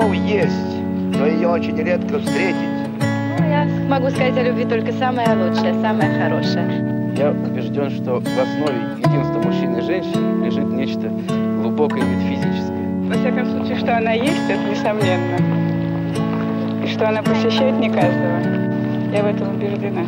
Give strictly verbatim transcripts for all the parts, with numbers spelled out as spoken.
любовь есть, но ее очень редко встретить. Ну, я могу сказать о любви только самое лучшее, самое хорошее. Я убежден, что в основе единства мужчины и женщины лежит нечто глубокое и метафизическое. Во всяком случае, что она есть, это несомненно. И что она посещает не каждого. Я в этом убеждена.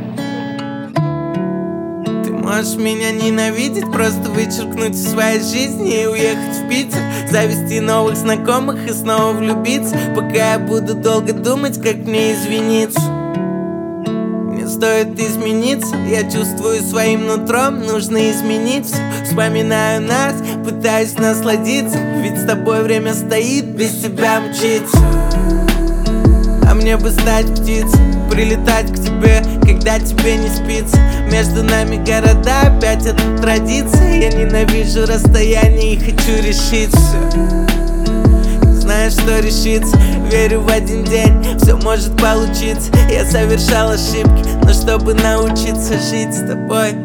Можешь меня ненавидеть, просто вычеркнуть из своей жизни и уехать в Питер, завести новых знакомых и снова влюбиться, пока я буду долго думать, как мне извиниться. Мне стоит измениться, я чувствую своим нутром, нужно изменить все. Вспоминаю нас, пытаюсь насладиться, ведь с тобой время стоит, без тебя мчится. А мне бы стать птицей, прилетать к тебе, когда тебе не спится. Между нами города, опять это традиция. Я ненавижу расстояние и хочу решиться. Знаю, что решится, верю в один день, все может получиться. Я совершал ошибки, но чтобы научиться жить с тобой,